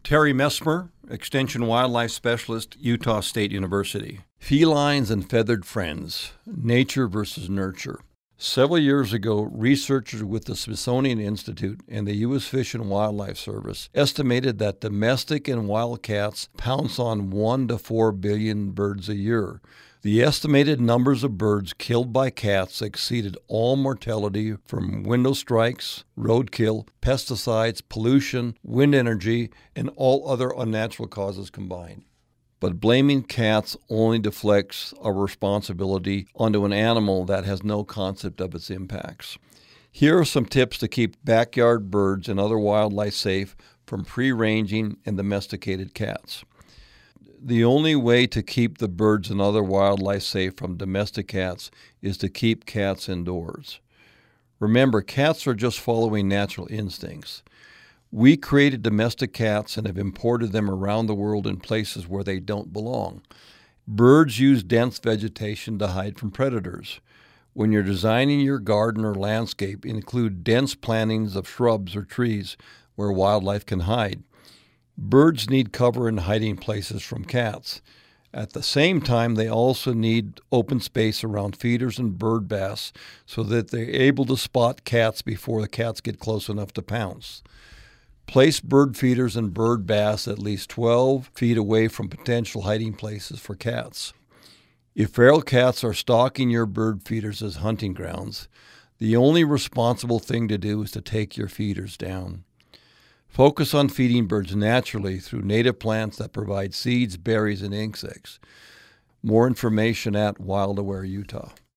Terry Messmer, Extension Wildlife Specialist, Utah State University. Felines and feathered friends, nature versus nurture. Several years ago, researchers with the Smithsonian Institute and the U.S. Fish and Wildlife Service estimated that domestic and wild cats pounce on 1 to 4 billion birds a year. The estimated numbers of birds killed by cats exceeded all mortality from window strikes, roadkill, pesticides, pollution, wind energy, and all other unnatural causes combined. But blaming cats only deflects our responsibility onto an animal that has no concept of its impacts. Here are some tips to keep backyard birds and other wildlife safe from free-ranging and domesticated cats. The only way to keep the birds and other wildlife safe from domestic cats is to keep cats indoors. Remember, cats are just following natural instincts. We created domestic cats and have imported them around the world in places where they don't belong. Birds use dense vegetation to hide from predators. When you're designing your garden or landscape, include dense plantings of shrubs or trees where wildlife can hide. Birds need cover and hiding places from cats. At the same time, they also need open space around feeders and bird baths so that they're able to spot cats before the cats get close enough to pounce. Place bird feeders and bird baths at least 12 feet away from potential hiding places for cats. If feral cats are stalking your bird feeders as hunting grounds, the only responsible thing to do is to take your feeders down. Focus on feeding birds naturally through native plants that provide seeds, berries, and insects. More information at WildAware Utah.